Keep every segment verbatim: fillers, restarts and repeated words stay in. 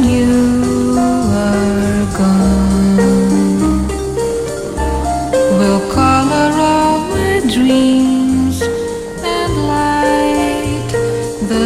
when you are gone will color all my dreams and light the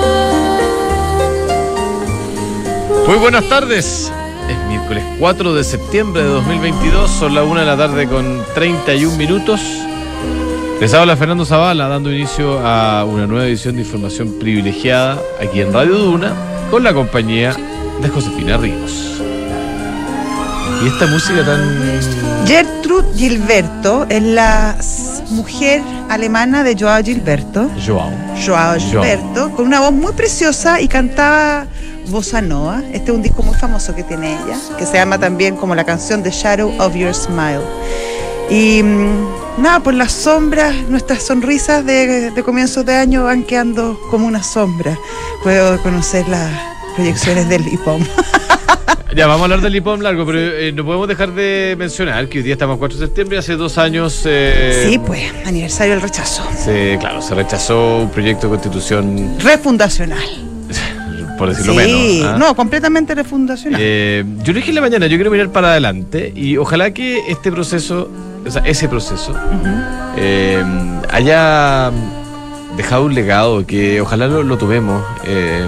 dawn. Muy buenas tardes. Es miércoles cuatro de septiembre de dos mil veintidós, son las una de la tarde con treinta y un minutos. Les habla Fernando Zavala, dando inicio a una nueva edición de Información Privilegiada aquí en Radio Duna, con la compañía de Josefina Ríos. Y esta música tan... Gertrude Gilberto es la mujer alemana de Joao Gilberto. Joao. Joao Gilberto, con una voz muy preciosa y cantaba bossa nova. Este es un disco muy famoso que tiene ella, que se llama también como la canción The Shadow of Your Smile. Y nada, por las sombras, nuestras sonrisas de, de comienzos de año van quedando como una sombra. Puedo conocer las proyecciones del I P O M. Ya, vamos a hablar del I P O M largo, pero eh, no podemos dejar de mencionar que hoy día estamos cuatro de septiembre, hace dos años... Eh, sí, pues, aniversario del rechazo. Se, claro, se rechazó un proyecto de constitución... refundacional. Por decirlo sí, menos. ¿Ah? No, completamente refundacional. Eh, yo lo dije en la mañana, yo quiero mirar para adelante y ojalá que este proceso, o sea, ese proceso, uh-huh. eh, haya dejado un legado, que ojalá lo, lo tomemos eh,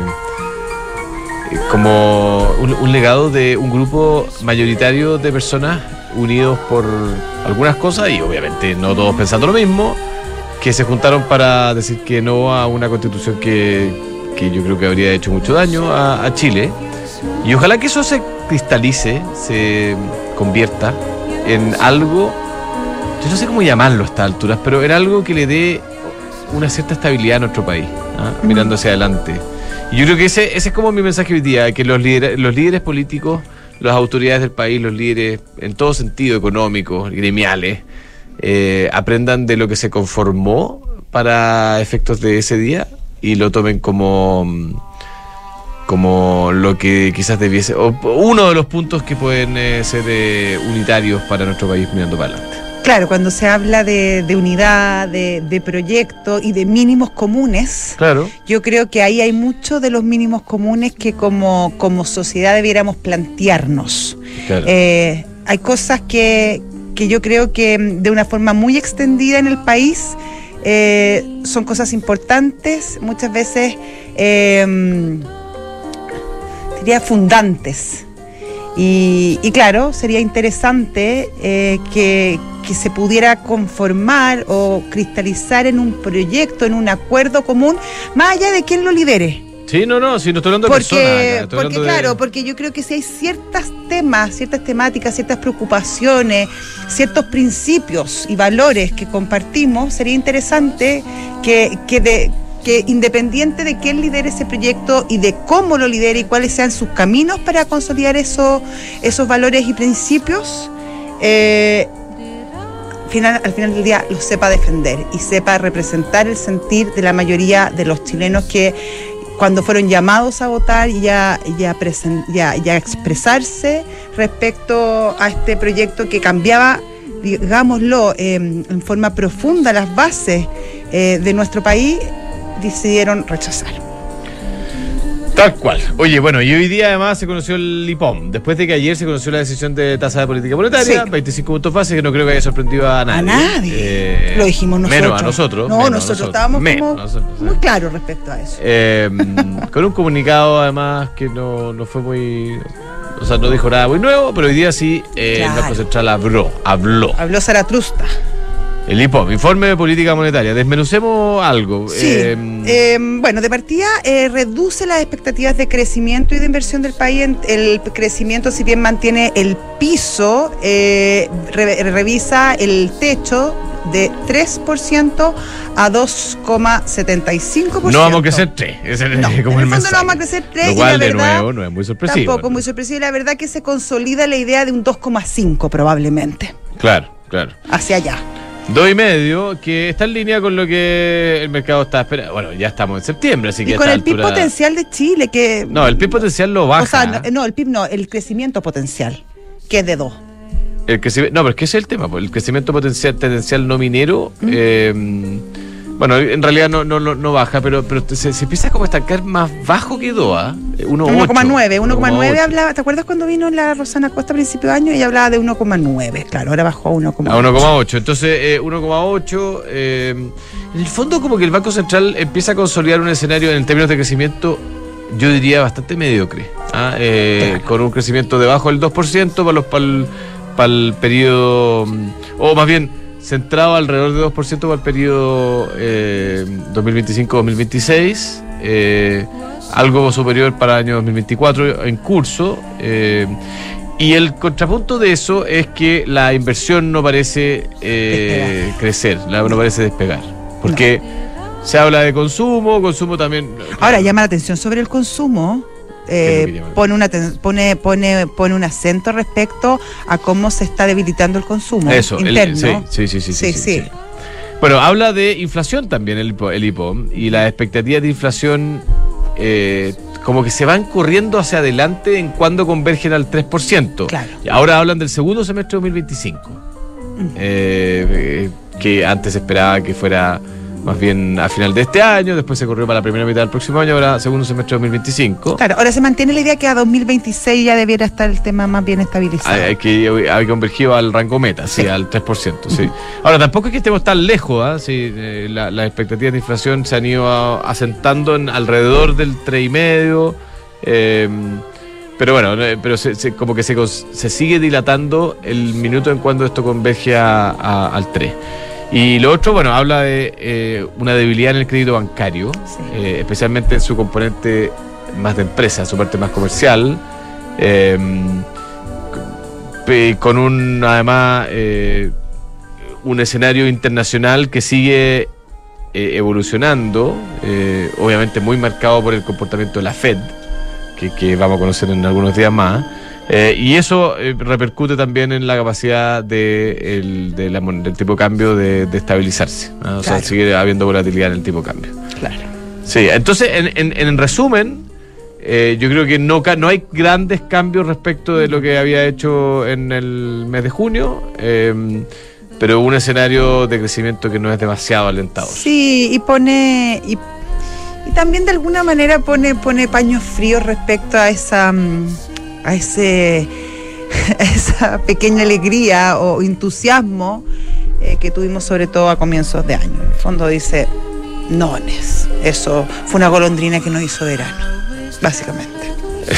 como un, un legado de un grupo mayoritario de personas unidos por algunas cosas y obviamente no todos pensando lo mismo, que se juntaron para decir que no a una constitución que... que yo creo que habría hecho mucho daño a, a Chile, y ojalá que eso se cristalice, se convierta en algo, yo no sé cómo llamarlo a estas alturas, pero en algo que le dé una cierta estabilidad a nuestro país, ¿ah? mm. mirando hacia adelante. Y yo creo que ese, ese es como mi mensaje hoy día, que los líderes, los líderes políticos, las autoridades del país, los líderes en todo sentido, económicos, gremiales, eh, aprendan de lo que se conformó para efectos de ese día y lo tomen como, como lo que quizás debiese, o uno de los puntos que pueden eh, ser eh, unitarios para nuestro país mirando para adelante. Claro, cuando se habla de, de unidad, de, de proyecto y de mínimos comunes, claro. Yo creo que ahí hay muchos de los mínimos comunes que como, como sociedad debiéramos plantearnos. Claro. Eh, hay cosas que, que yo creo que de una forma muy extendida en el país Eh, son cosas importantes, muchas veces eh, sería fundantes y, y claro, sería interesante eh, que, que se pudiera conformar o cristalizar en un proyecto, en un acuerdo común, más allá de quién lo lidere. Sí, no, no, si no estoy hablando de porque, personas. Estoy porque de... claro, porque yo creo que si hay ciertos temas, ciertas temáticas, ciertas preocupaciones, ciertos principios y valores que compartimos, sería interesante que, que, de, que independiente de quién lidere ese proyecto y de cómo lo lidere y cuáles sean sus caminos para consolidar eso, esos valores y principios, eh, Final, al final del día los sepa defender y sepa representar el sentir de la mayoría de los chilenos que cuando fueron llamados a votar y a, y, a presen, y, a, y a expresarse respecto a este proyecto que cambiaba, digámoslo, eh, en forma profunda las bases eh, de nuestro país, decidieron rechazar. Tal cual. Oye, bueno, y hoy día además se conoció el I P O M, después de que ayer se conoció la decisión de tasa de política monetaria, sí. veinticinco puntos base, que no creo que haya sorprendido a nadie. A nadie. Eh, Lo dijimos nosotros. Menos a nosotros. No, nosotros, nosotros estábamos menos como nosotros, muy claros respecto a eso. Eh, con un comunicado además que no, no fue muy... O sea, no dijo nada muy nuevo, pero hoy día sí eh, claro. el Banco Central habló. Habló. Habló Zaratrusta. El I P O M, Informe de Política Monetaria. Desmenucemos algo. Sí. Eh, eh, bueno, de partida eh, reduce las expectativas de crecimiento y de inversión del país. El crecimiento, si bien mantiene el piso, eh, re, revisa el techo de tres por ciento a dos coma setenta y cinco por ciento. No vamos a crecer tres. Ese no, es como en el el fondo no vamos a crecer tres. Lo cual, y la de verdad, nuevo, no es muy sorpresivo. Tampoco ¿no? muy sorpresivo. La verdad que se consolida la idea de un dos coma cinco probablemente. Claro, claro. Hacia allá. Dos y medio, que está en línea con lo que el mercado está esperando. Bueno, ya estamos en septiembre, así que... Y con el P I B altura... potencial de Chile, que... No, el P I B potencial lo baja. O sea, no, no el P I B no, el crecimiento potencial, que es de dos. El crecimiento... No, pero es que ese es el tema, pues, el crecimiento potencial tendencial no minero... ¿Mm? Eh, Bueno, en realidad no, no, no, no baja, pero, pero se, se empieza como a estancar más bajo que D O A. uno coma nueve, uno coma nueve hablaba. ¿Te acuerdas cuando vino la Rosana Costa a principio de año? Ella hablaba de uno coma nueve, claro, ahora bajó a uno coma ocho. A uno coma ocho, entonces eh, uno coma ocho. Eh, en el fondo, como que el Banco Central empieza a consolidar un escenario en términos de crecimiento, yo diría bastante mediocre, ¿ah? eh, claro. Con un crecimiento debajo del dos por ciento para, los, para, el, para el periodo, o más bien centrado alrededor de dos por ciento para el periodo eh, dos mil veinticinco dos mil veintiséis, eh, algo superior para el año dos mil veinticuatro en curso. Eh, y el contrapunto de eso es que la inversión no parece eh, crecer, no parece despegar, porque no. Se habla de consumo, consumo también. Ahora llama la atención sobre el consumo. Eh, pone, una, pone, pone, pone un acento respecto a cómo se está debilitando el consumo Eso, interno. El, sí, sí, sí, sí, sí, sí, sí. sí. Bueno, habla de inflación también el, el I P O M, y las expectativas de inflación eh, como que se van corriendo hacia adelante en cuando convergen al tres por ciento. Claro. Y ahora hablan del segundo semestre de dos mil veinticinco, uh-huh. eh, que antes se esperaba que fuera más bien a final de este año, después se corrió para la primera mitad del próximo año, ahora segundo semestre de dos mil veinticinco. Claro, ahora se mantiene la idea que a dos mil veintiséis ya debiera estar el tema más bien estabilizado. Hay, hay que hay convergido al rango meta, sí, sí, al tres por ciento, sí. Uh-huh. Ahora, tampoco es que estemos tan lejos, ¿eh? Sí, eh, la, las expectativas de inflación se han ido a, asentando en alrededor del tres coma cinco, eh, pero bueno, pero se, se, como que se, se sigue dilatando el minuto en cuando esto converge a, a, al tres. Y lo otro, bueno, habla de eh, una debilidad en el crédito bancario, sí. eh, especialmente en su componente más de empresa, su parte más comercial, eh, con un, además, eh, un escenario internacional que sigue eh, evolucionando, eh, obviamente muy marcado por el comportamiento de la Fed, que, que vamos a conocer en algunos días más. Eh, y eso eh, repercute también en la capacidad de el, de la, del tipo de cambio de, de estabilizarse, ¿no? O claro. sea, sigue habiendo volatilidad en el tipo de cambio. Claro. Sí, entonces, en, en, en resumen, eh, yo creo que no, no hay grandes cambios respecto de lo que había hecho en el mes de junio, eh, pero un escenario de crecimiento que no es demasiado alentador. Sí, y pone... Y... Y también de alguna manera pone, pone paños fríos respecto a esa... a ese a esa pequeña alegría o entusiasmo eh, que tuvimos sobre todo a comienzos de año. En el fondo dice, nones, eso fue una golondrina que no hizo verano, básicamente.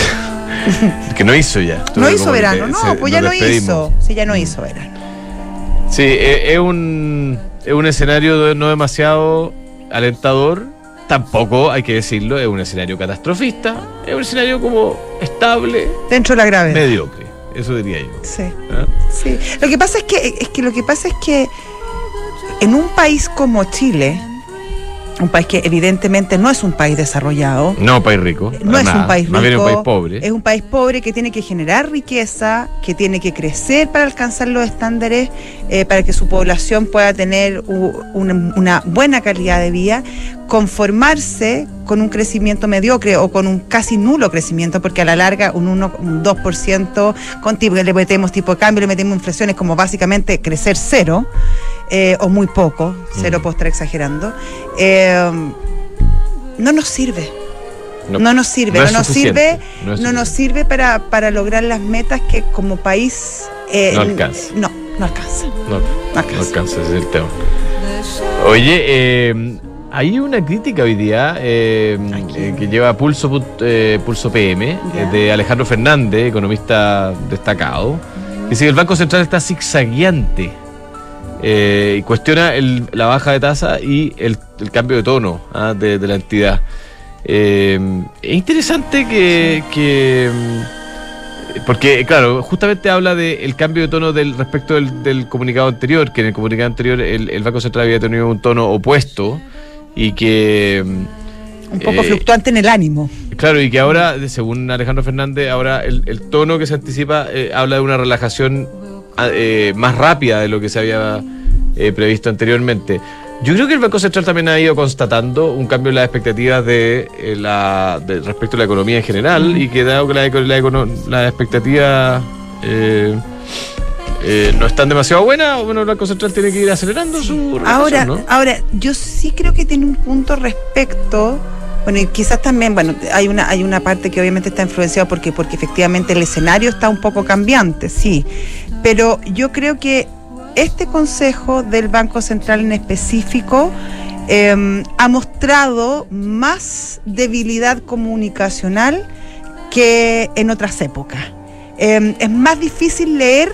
Que no hizo ya. No hizo verano, que, no, se, pues ya no hizo, sí, ya no hizo verano. Sí, es, es un es un escenario no demasiado alentador. Tampoco, hay que decirlo, es un escenario catastrofista, es un escenario como estable. Dentro de la gravedad. Mediocre, eso diría yo. Sí. ¿Ah? Sí. Lo que pasa es que, es que lo que pasa es que en un país como Chile, un país que evidentemente no es un país desarrollado. No, un país rico. No es nada. un país rico. Más bien un país pobre. Es un país pobre que tiene que generar riqueza, que tiene que crecer para alcanzar los estándares, eh, para que su población pueda tener u, una, una buena calidad de vida, conformarse con un crecimiento mediocre o con un casi nulo crecimiento, porque a la larga un uno, un dos por ciento, con tipo, le metemos tipo de cambio, le metemos inflaciones como básicamente crecer cero. Eh, o muy poco, cero mm. puedo estar exagerando, eh, no nos sirve. No, no nos sirve, no, no nos sirve, no, no nos sirve para, para lograr las metas que como país eh, no alcanza. No, no alcanza. No, no alcanza. No alcanza, ese es el tema. Oye, eh, hay una crítica hoy día eh, eh, que lleva Pulso, eh, Pulso P M, eh, de Alejandro Fernández, economista destacado, que dice que el Banco Central está zigzagueante. Eh, y cuestiona el, la baja de tasa y el, el cambio de tono ¿ah? de, de la entidad. Eh, es interesante que, que porque claro, justamente habla del cambio de tono del respecto del, del comunicado anterior, que en el comunicado anterior el, el Banco Central había tenido un tono opuesto y que un poco eh, fluctuante en el ánimo. Claro, y que ahora, según Alejandro Fernández, ahora el, el tono que se anticipa eh, habla de una relajación Eh, más rápida de lo que se había eh, previsto anteriormente. Yo creo que el Banco Central también ha ido constatando un cambio en las expectativas de, eh, la, de respecto a la economía en general, mm. y que dado que la, la, la expectativa eh, eh, no están demasiado buenas, bueno, el Banco Central tiene que ir acelerando sí. su ahora, ¿no? ahora, yo sí creo que tiene un punto respecto, bueno, y quizás también, bueno, hay una, hay una parte que obviamente está influenciada porque, porque efectivamente el escenario está un poco cambiante, sí, pero yo creo que este consejo del Banco Central en específico eh, ha mostrado más debilidad comunicacional que en otras épocas. Eh, es más difícil leer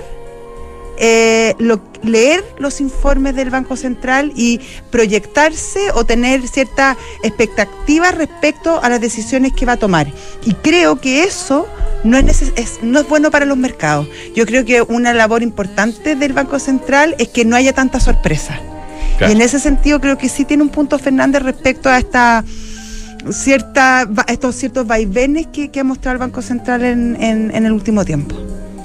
eh, lo, leer los informes del Banco Central y proyectarse o tener cierta expectativa respecto a las decisiones que va a tomar. Y creo que eso no es, neces- es, no es bueno para los mercados. Yo creo que una labor importante del Banco Central es que no haya tanta sorpresa. Claro. Y en ese sentido creo que sí tiene un punto Fernández respecto a esta cierta estos ciertos vaivenes que, que ha mostrado el Banco Central en, en, en el último tiempo.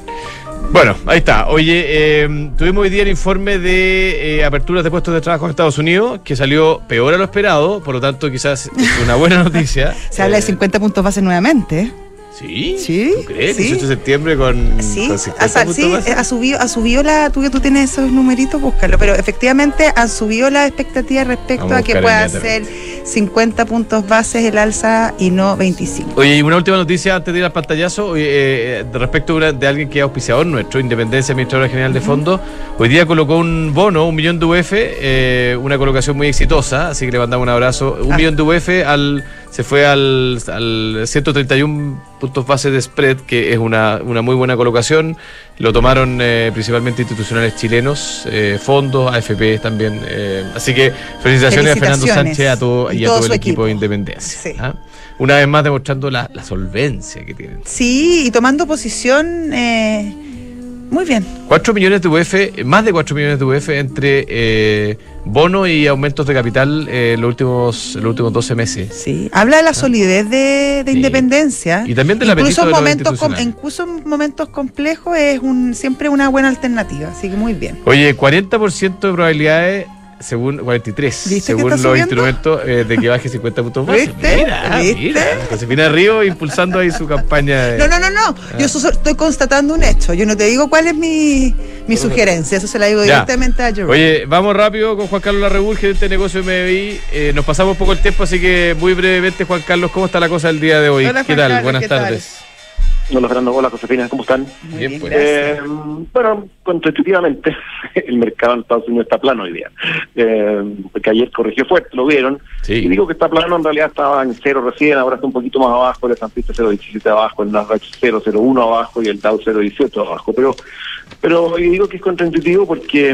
Bueno, ahí está. Oye, eh, tuvimos hoy día el informe de eh, aperturas de puestos de trabajo en Estados Unidos, que salió peor a lo esperado, por lo tanto quizás es una buena noticia. Se eh, habla de cincuenta puntos base nuevamente, ¿eh? ¿Sí? ¿Sí? ¿Tú crees? ¿Sí? dieciocho de septiembre con, sí, con cincuenta o sea, sí, base. ha subido, ha subido la, tú que tú tienes esos numeritos, búscalo, pero efectivamente han subido las expectativas respecto Vamos a que pueda ser cincuenta puntos bases el alza y no veinticinco. Oye, y una última noticia antes de ir al pantallazo, eh, de respecto de, una, de alguien que es auspiciador nuestro, Independencia, Administradora General de Fondos, uh-huh. Hoy día colocó un bono, un millón de U F, eh, una colocación muy exitosa, así que le mandamos un abrazo, un ah. millón de U F al... Se fue al, al ciento treinta y uno puntos base de spread, que es una, una muy buena colocación. Lo tomaron eh, principalmente institucionales chilenos, eh, fondos, A F P también. Eh, así que felicitaciones, felicitaciones a Fernando Sánchez a todo, y, y a todo, todo el equipo, equipo de Independencia. Sí. ¿Ah? Una vez más demostrando la, la solvencia que tienen. Sí, y tomando posición... Eh... Muy bien. cuatro millones de U F, más de cuatro millones de U F entre eh, bono y aumentos de capital eh, los últimos los últimos doce meses. Sí, habla de la solidez de, de sí. Independencia. Y también del apetito de los institucionales. Incluso en momentos complejos es un siempre una buena alternativa, así que muy bien. Oye, cuarenta por ciento de probabilidades, según cuarenta y tres, según los subiendo? instrumentos, eh, de que baje cincuenta puntos más. ¿Viste? Mira, ¿Viste? mira. Josefina Río impulsando ahí su campaña. De... No, no, no, no. Ah. Yo eso estoy constatando un hecho. Yo no te digo cuál es mi, mi sugerencia. Eso se la digo ya. directamente a Jerome. Oye, vamos rápido con Juan Carlos Larregul, gerente de negocio de M B I. Eh, nos pasamos un poco el tiempo, así que muy brevemente, Juan Carlos, ¿cómo está la cosa el día de hoy? Hola, ¿Qué Juan tal? Carlos, Buenas ¿qué tardes. Tal? Hola Fernando, hola Josefina, ¿cómo están? Muy bien, pues. eh, bueno, contraintuitivamente el mercado en Estados Unidos está plano hoy día, eh, porque ayer corrigió fuerte, lo vieron, sí. Y digo que está plano, en realidad estaba en cero recién, ahora está un poquito más abajo, el S and P cero coma diecisiete abajo, el Nasdaq cero coma cero uno abajo y el Dow cero coma dieciocho abajo, pero pero digo que es contraintuitivo porque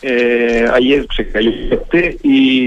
eh, ayer se cayó este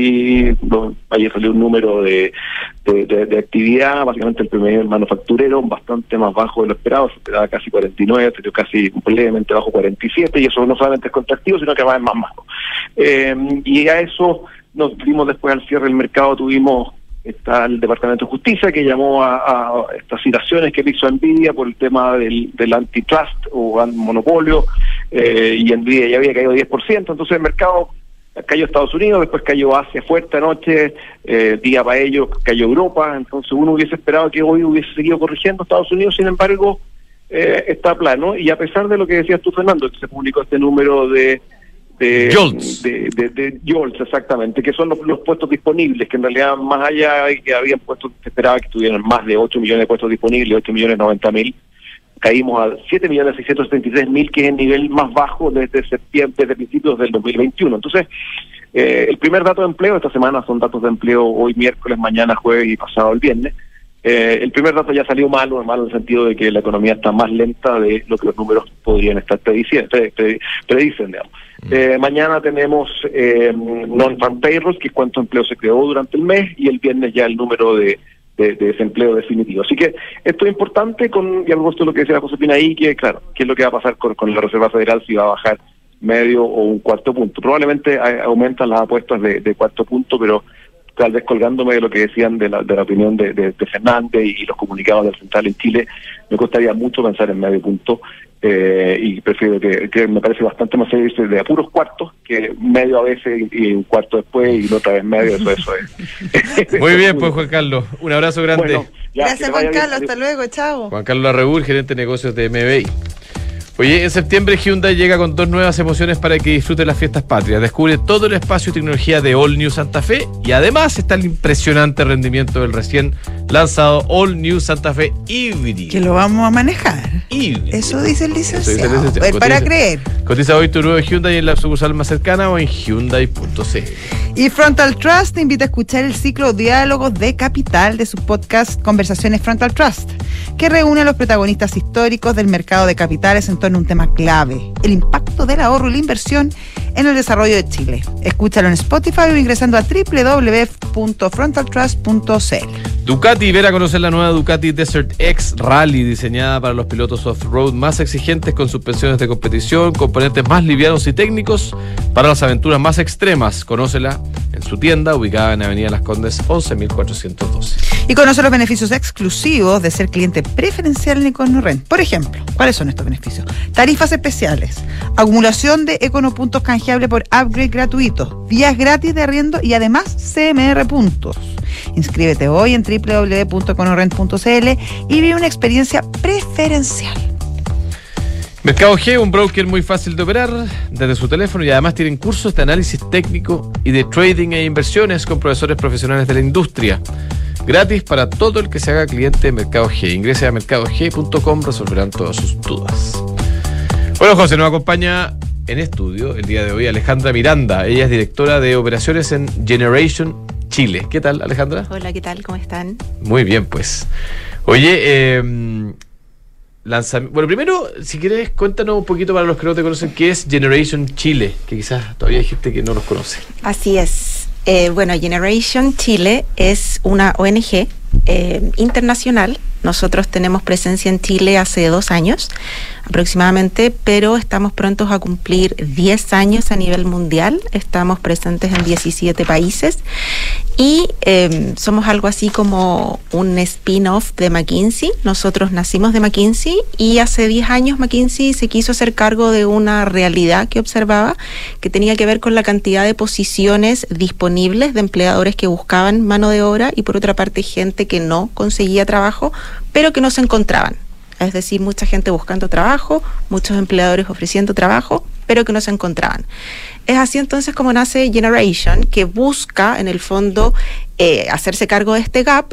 y bueno, ayer salió un número de De, de, de actividad, básicamente el primer manufacturero bastante más bajo de lo esperado, se esperaba casi cuarenta y nueve, salió casi levemente bajo cuarenta y siete, y eso no solamente es contractivo, sino que además es más bajo. Eh, y a eso nos dimos después al cierre del mercado, tuvimos está el Departamento de Justicia que llamó a, a estas citaciones que le hizo a Nvidia por el tema del, del antitrust o monopolio, eh, y Nvidia ya había caído diez por ciento, entonces el mercado cayó Estados Unidos, después cayó Asia fuerte anoche, eh, día para ellos cayó Europa, entonces uno hubiese esperado que hoy hubiese seguido corrigiendo Estados Unidos, sin embargo eh, está plano, y a pesar de lo que decías tú, Fernando, que se publicó este número de de Jolts, de, de, de Jolts, exactamente, que son los, los puestos disponibles, que en realidad más allá de que habían puestos, se esperaba que tuvieran más de ocho millones de puestos disponibles, ocho millones noventa mil, caímos a siete millones seiscientos setenta y tres mil, que es el nivel más bajo desde septiembre, desde principios del dos mil veintiuno. Entonces, eh, el primer dato de empleo, esta semana son datos de empleo hoy miércoles, mañana jueves y pasado el viernes. Eh, el primer dato ya salió malo, malo en el sentido de que la economía está más lenta de lo que los números podrían estar prediciendo, predicen, digamos. Eh, mañana tenemos eh, non-farm payrolls, que es cuánto empleo se creó durante el mes, y el viernes ya el número de De, de desempleo definitivo. Así que esto es importante, con y algo de lo que decía Josefina ahí, que claro, qué es lo que va a pasar con, con la Reserva Federal, si va a bajar medio o un cuarto punto. Probablemente a, aumentan las apuestas de, de cuarto punto, pero tal vez colgándome de lo que decían de la, de la opinión de, de, de Fernández y, y los comunicados del Central en Chile, me costaría mucho pensar en medio punto, eh, y prefiero que, que me parece bastante más serio irse de apuros cuartos, que medio a veces y, y un cuarto después y otra vez medio, eso, eso es. Muy bien, pues Juan Carlos, un abrazo grande. Bueno, ya, gracias Juan Carlos, hasta luego, chao. Juan Carlos Larregul, gerente de negocios de M B I. Oye, en septiembre Hyundai llega con dos nuevas emociones para que disfrutes las fiestas patrias. Descubre todo el espacio y tecnología de All New Santa Fe y además está el impresionante rendimiento del recién lanzado All New Santa Fe híbrido. Que lo vamos a manejar. Híbrido. Eso dice el Eso licenciado. dice el licenciado. Ver para Cotiza- creer. Cotiza hoy tu nuevo Hyundai en la sucursal más cercana o en hyundai punto c l. Y Frontal Trust te invita a escuchar el ciclo Diálogos de Capital de su podcast Conversaciones Frontal Trust, que reúne a los protagonistas históricos del mercado de capitales en torno a un tema clave: el impacto del ahorro y la inversión en el desarrollo de Chile. Escúchalo en Spotify o ingresando a doble u doble u doble u punto frontal trust punto c l. Ducati, ver a conocer la nueva Ducati Desert X Rally, diseñada para los pilotos off-road más exigentes, con suspensiones de competición, componentes más livianos y técnicos para las aventuras más extremas. Conócela en su tienda, ubicada en Avenida Las Condes once mil cuatrocientos doce. Y conoce los beneficios exclusivos de ser cliente preferencial en EconoRent. Por ejemplo, ¿cuáles son estos beneficios? Tarifas especiales, acumulación de Econopuntos canjeable por upgrade gratuito, días gratis de arriendo y además C M R puntos. Inscríbete hoy en doble u doble u doble u punto econorent punto c l y vive una experiencia preferencial. Mercado G, un broker muy fácil de operar desde su teléfono, y además tienen cursos de análisis técnico y de trading e inversiones con profesores profesionales de la industria. Gratis para todo el que se haga cliente de Mercado G. Ingrese a mercado g punto com, resolverán todas sus dudas. Bueno, José, nos acompaña en estudio el día de hoy Alejandra Miranda. Ella es directora de operaciones en Generation Chile. ¿Qué tal, Alejandra? Hola, ¿qué tal? ¿Cómo están? Muy bien, pues. Oye, eh, lanzamiento. Bueno, primero, si quieres, cuéntanos un poquito para los que no te conocen, ¿qué es Generation Chile? Que quizás todavía hay gente que no los conoce. Así es. Eh, bueno, Generation Chile es una O N G eh, internacional. Nosotros tenemos presencia en Chile hace dos años aproximadamente, pero estamos prontos a cumplir diez años a nivel mundial. Estamos presentes en diecisiete países y eh, somos algo así como un spin-off de McKinsey. Nosotros nacimos de McKinsey y hace diez años McKinsey se quiso hacer cargo de una realidad que observaba, que tenía que ver con la cantidad de posiciones disponibles de empleadores que buscaban mano de obra y por otra parte gente que no conseguía trabajo, pero que no se encontraban. Es decir, mucha gente buscando trabajo, muchos empleadores ofreciendo trabajo, pero que no se encontraban. Es así entonces como nace Generation, que busca en el fondo eh, hacerse cargo de este gap,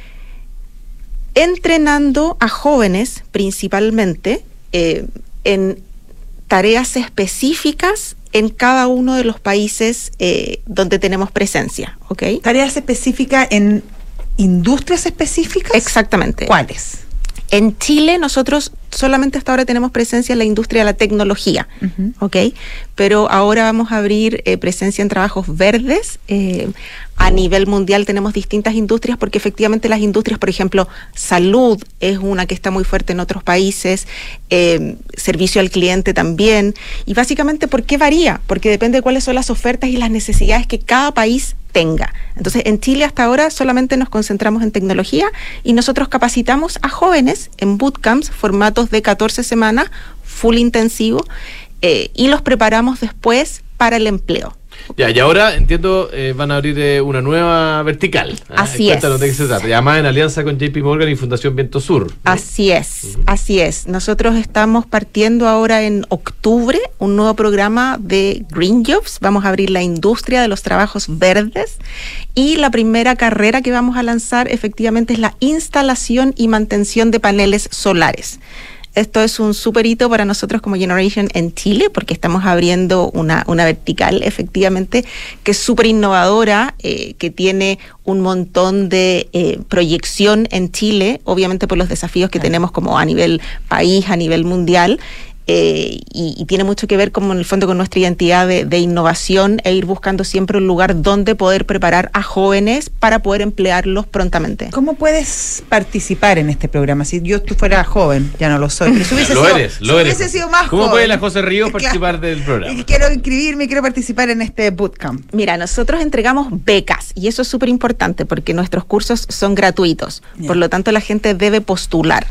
entrenando a jóvenes principalmente eh, en tareas específicas en cada uno de los países eh, donde tenemos presencia, ¿ok? ¿Tareas específicas en industrias específicas? Exactamente. ¿Cuáles? En Chile nosotros solamente hasta ahora tenemos presencia en la industria de la tecnología, Uh-huh. ¿ok? Pero ahora vamos a abrir eh, presencia en trabajos verdes. Eh, a nivel mundial tenemos distintas industrias porque efectivamente las industrias, por ejemplo, salud es una que está muy fuerte en otros países, eh, servicio al cliente también. Y básicamente, ¿por qué varía? Porque depende de cuáles son las ofertas y las necesidades que cada país tenga. Entonces, en Chile hasta ahora solamente nos concentramos en tecnología y nosotros capacitamos a jóvenes en bootcamps, formatos de catorce semanas, full intensivo, eh, y los preparamos después para el empleo. Ya, y ahora entiendo, eh, van a abrir eh, una nueva vertical. ¿Ah? Así Cuéntanos es. de qué se trata. Y además en alianza con J P Morgan y Fundación Viento Sur, ¿no? Así es, Ujú. así es. Nosotros estamos partiendo ahora en octubre un nuevo programa de Green Jobs. Vamos a abrir la industria de los trabajos verdes y la primera carrera que vamos a lanzar efectivamente es la instalación y mantención de paneles solares. Esto es un súper hito para nosotros como Generation en Chile, porque estamos abriendo una, una vertical, efectivamente, que es súper innovadora, eh, que tiene un montón de eh, proyección en Chile, obviamente por los desafíos que tenemos como a nivel país, a nivel mundial, eh, y, y tiene mucho que ver como en el fondo con nuestra identidad de, de innovación e ir buscando siempre un lugar donde poder preparar a jóvenes para poder emplearlos prontamente. ¿Cómo puedes participar en este programa? Si yo tú fuera joven, ya no lo soy. pero si hubiese Lo sido- eres, si lo eres. hubiese sido más ¿Cómo joven, puede la José Ríos Claro. participar del programa? Y quiero inscribirme, quiero participar en este bootcamp. Mira, nosotros entregamos becas y eso es súper importante porque nuestros cursos son gratuitos. Ya. Por lo tanto, la gente debe postular.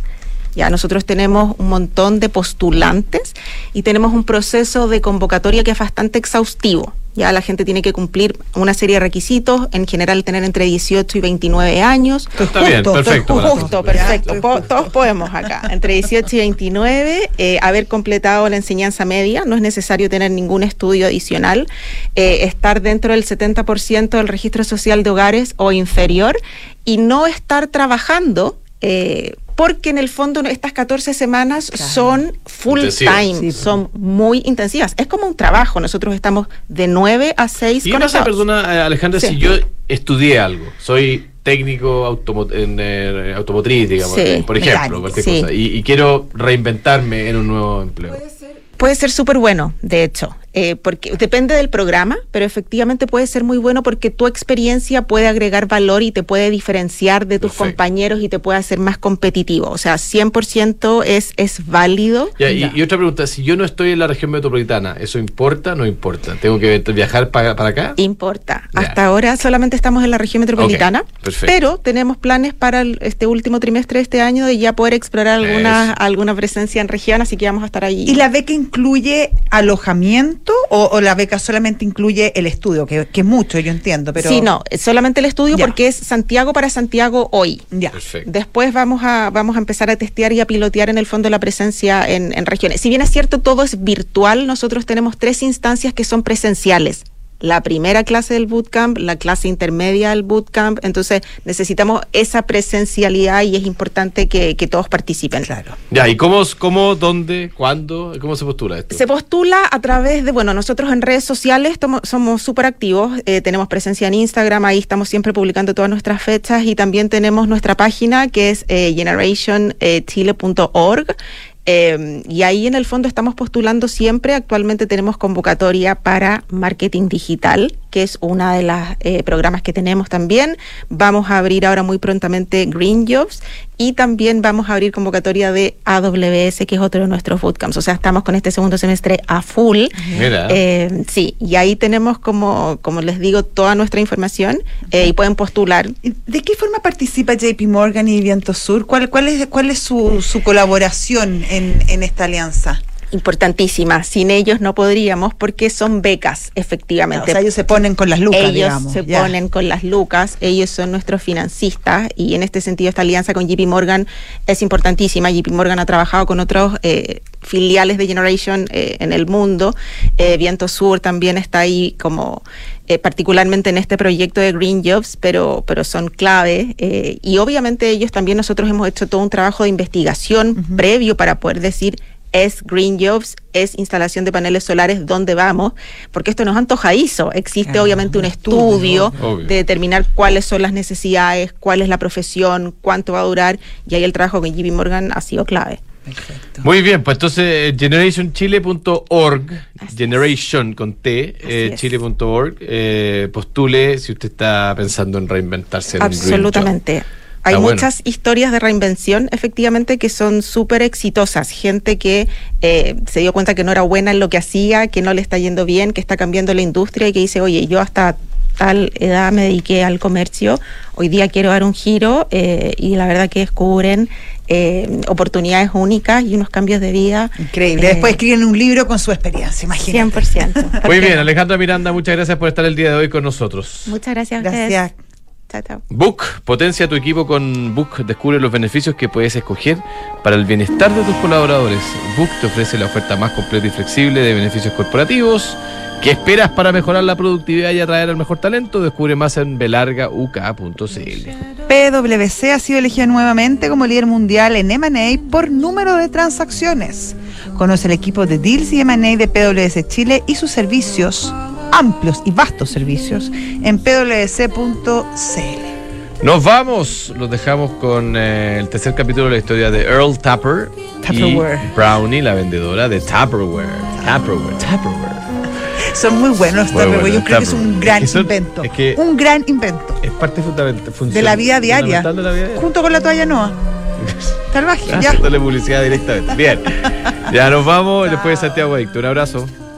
Ya nosotros tenemos un montón de postulantes y tenemos un proceso de convocatoria que es bastante exhaustivo. Ya la gente tiene que cumplir una serie de requisitos, en general tener entre dieciocho y veintinueve años. Está bien, perfecto. Justo, justo, perfecto. Po- todos podemos acá. Entre dieciocho y veintinueve, eh, haber completado la enseñanza media, no es necesario tener ningún estudio adicional, eh, estar dentro del setenta por ciento del registro social de hogares o inferior y no estar trabajando, eh, porque en el fondo estas catorce semanas claro. son full Intensivas. time, Sí. son muy intensivas. Es como un trabajo, nosotros estamos de nueve a seis Y una cosa, conectados. perdona, eh, Alejandra, Sí. si yo estudié algo, soy técnico automo- en eh, automotriz, digamos, Sí, eh, por ejemplo, mecánico, cualquier sí. cosa, y, y quiero reinventarme en un nuevo empleo. Puede ser súper bueno, de hecho, eh, porque depende del programa, pero efectivamente puede ser muy bueno porque tu experiencia puede agregar valor y te puede diferenciar de tus Perfecto. compañeros y te puede hacer más competitivo. O sea, cien por ciento es, es válido. Ya, y, y otra pregunta, si yo no estoy en la región metropolitana, ¿eso importa o no importa? ¿Tengo que viajar para, para acá? Importa. Ya. Hasta ahora solamente estamos en la región metropolitana, Ok, perfecto. pero tenemos planes para el- este último trimestre de este año de ya poder explorar alguna, Eso. alguna presencia en región, así que vamos a estar ahí. ¿Y la beca incluye alojamiento o, o la beca solamente incluye el estudio? Que, que es mucho, yo entiendo, pero... Sí, no, solamente el estudio Ya. porque es Santiago para Santiago hoy. Ya. Perfecto. Después vamos a, vamos a empezar a testear y a pilotear en el fondo la presencia en, en regiones. Si bien es cierto, todo es virtual, nosotros tenemos tres instancias que son presenciales. La primera clase del bootcamp, la clase intermedia del bootcamp, entonces necesitamos esa presencialidad y es importante que, que todos participen. Claro. Ya, ¿y cómo, cómo, dónde, cuándo, cómo se postula esto? Se postula a través de, bueno, nosotros en redes sociales tomo, somos súper activos, eh, tenemos presencia en Instagram, ahí estamos siempre publicando todas nuestras fechas y también tenemos nuestra página que es eh, generation chile punto org. Eh, y ahí en el fondo estamos postulando siempre. Actualmente tenemos convocatoria para marketing digital, que es una de las eh, programas que tenemos también. Vamos a abrir ahora muy prontamente Green Jobs y también vamos a abrir convocatoria de A W S, que es otro de nuestros bootcamps. O sea, estamos con este segundo semestre a full. Mira. Eh, sí, y ahí tenemos como, como les digo, toda nuestra información eh, y pueden postular. ¿De qué forma participa J P Morgan y Viento Sur? ¿Cuál, cuál es, cuál es su, su colaboración en, en esta alianza? Importantísima. Sin ellos no podríamos porque son becas, efectivamente. O sea, ellos se ponen con las lucas, ellos digamos. se ya. ponen con las lucas, ellos son nuestros financistas y en este sentido esta alianza con J P Morgan es importantísima. J P Morgan ha trabajado con otros eh, filiales de Generation eh, en el mundo. Eh, Viento Sur también está ahí como eh, particularmente en este proyecto de Green Jobs, pero, pero son clave eh, y obviamente ellos también, nosotros hemos hecho todo un trabajo de investigación uh-huh. previo para poder decir es Green Jobs, es instalación de paneles solares, ¿dónde vamos? Porque esto no es antojadizo. Existe ah, obviamente un estudio, estudio obvio. de determinar cuáles son las necesidades, cuál es la profesión, cuánto va a durar, y ahí el trabajo con J P Morgan ha sido clave. Perfecto. Muy bien, pues entonces generation chile punto org, Así generation con T, eh, es. chile punto org, eh, postule si usted está pensando en reinventarse en un green job. Absolutamente. Hay Está muchas bueno. historias de reinvención, efectivamente, que son súper exitosas. Gente que eh, se dio cuenta que no era buena en lo que hacía, que no le está yendo bien, que está cambiando la industria y que dice, oye, yo hasta tal edad me dediqué al comercio, hoy día quiero dar un giro eh, y la verdad que descubren eh, oportunidades únicas y unos cambios de vida. Increíble. Eh, Después escriben un libro con su experiencia, imagínate. cien por ciento. Muy bien, Alejandra Miranda, muchas gracias por estar el día de hoy con nosotros. Muchas gracias a ustedes. Gracias. Chao, chao. Book, potencia tu equipo con Book, descubre los beneficios que puedes escoger para el bienestar de tus colaboradores. Book te ofrece la oferta más completa y flexible de beneficios corporativos. ¿Qué esperas para mejorar la productividad y atraer al mejor talento? Descubre más en belarga u k punto c l. P W C ha sido elegida nuevamente como líder mundial en M and A por número de transacciones. Conoce el equipo de Deals y M and A de P W C Chile y sus servicios, amplios y vastos servicios, en p w c punto c l. Nos vamos, los dejamos con eh, el tercer capítulo de la historia de Earl Tapper Tupperware. y Brownie, la vendedora de Tupperware. Tupperware, Tupperware. Son muy buenos, Muy Tupperware. buenos, Yo creo que es un Tupperware. gran Es que son- invento. es que- un gran invento. Es parte fundamental, función De la vida diaria. fundamental de la vida diaria. Junto con la toalla Noa. Salvaje, ya. Haciéndole publicidad directamente. Bien, ya nos vamos. Después de Santiago Adicto. Un abrazo.